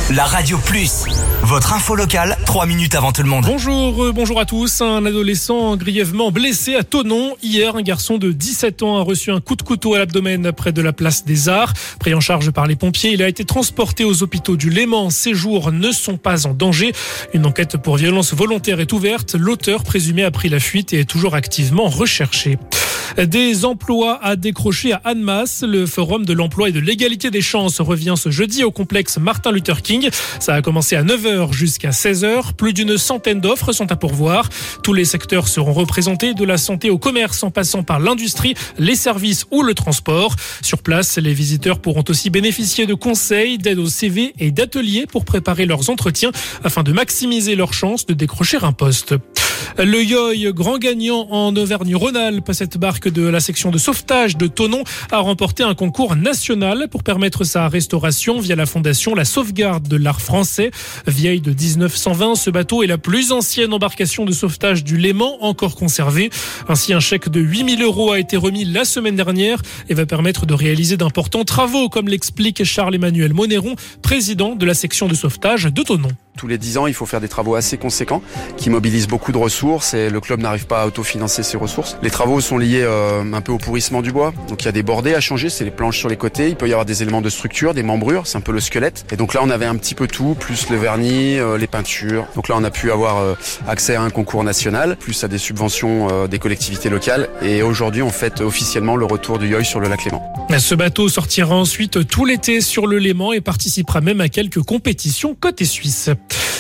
La Radio Plus, votre info locale, 3 minutes avant tout le monde. Bonjour à tous. Un adolescent grièvement blessé à Thonon. Hier, un garçon de 17 ans a reçu un coup de couteau à l'abdomen près de la place des Arts. Pris en charge par les pompiers, il a été transporté aux hôpitaux du Léman. Ses jours ne sont pas en danger. Une enquête pour violence volontaire est ouverte. L'auteur présumé a pris la fuite et est toujours activement recherché. Des emplois à décrocher à Annemasse. Le forum de l'emploi et de l'égalité des chances revient ce jeudi au complexe Martin Luther King. Ça a commencé à 9h jusqu'à 16h. Plus d'une centaine d'offres sont à pourvoir. Tous les secteurs seront représentés, de la santé au commerce en passant par l'industrie, les services ou le transport. Sur place, les visiteurs pourront aussi bénéficier de conseils, d'aide au CV et d'ateliers pour préparer leurs entretiens afin de maximiser leurs chances de décrocher un poste. Le Yoï, grand gagnant en Auvergne-Rhône-Alpes, cette barque de la section de sauvetage de Thonon a remporté un concours national pour permettre sa restauration via la fondation La Sauvegarde de l'Art Français. Vieille de 1920, ce bateau est la plus ancienne embarcation de sauvetage du Léman encore conservée. Ainsi, un chèque de 8 000 € a été remis la semaine dernière et va permettre de réaliser d'importants travaux, comme l'explique Charles-Emmanuel Monéron, président de la section de sauvetage de Thonon. Tous les 10 ans, il faut faire des travaux assez conséquents qui mobilisent beaucoup de ressources et le club n'arrive pas à autofinancer ses ressources. Les travaux sont liés un peu au pourrissement du bois. Donc il y a des bordées à changer, c'est les planches sur les côtés. Il peut y avoir des éléments de structure, des membrures, c'est un peu le squelette. Et donc là, on avait un petit peu tout, plus le vernis, les peintures. Donc là, on a pu avoir accès à un concours national, plus à des subventions des collectivités locales. Et aujourd'hui, on fête officiellement le retour du Yoï sur le lac Léman. Ce bateau sortira ensuite tout l'été sur le Léman et participera même à quelques compétitions côté suisse.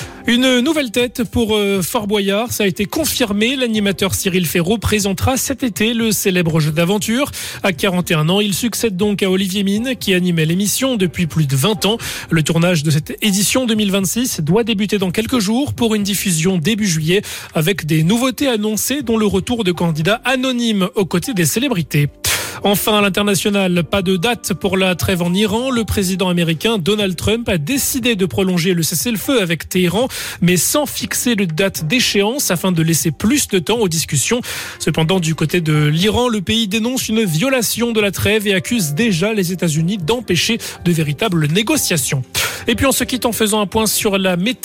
Une nouvelle tête pour Fort Boyard, ça a été confirmé. L'animateur Cyril Ferraud présentera cet été le célèbre jeu d'aventure. À 41 ans, il succède donc à Olivier Mine qui animait l'émission depuis plus de 20 ans. Le tournage de cette édition 2026 doit débuter dans quelques jours pour une diffusion début juillet avec des nouveautés annoncées dont le retour de candidats anonymes aux côtés des célébrités. Enfin, à l'international, pas de date pour la trêve en Iran. Le président américain Donald Trump a décidé de prolonger le cessez-le-feu avec Téhéran, mais sans fixer de date d'échéance afin de laisser plus de temps aux discussions. Cependant, du côté de l'Iran, le pays dénonce une violation de la trêve et accuse déjà les États-Unis d'empêcher de véritables négociations. Et puis on se quitte en faisant un point sur la météo.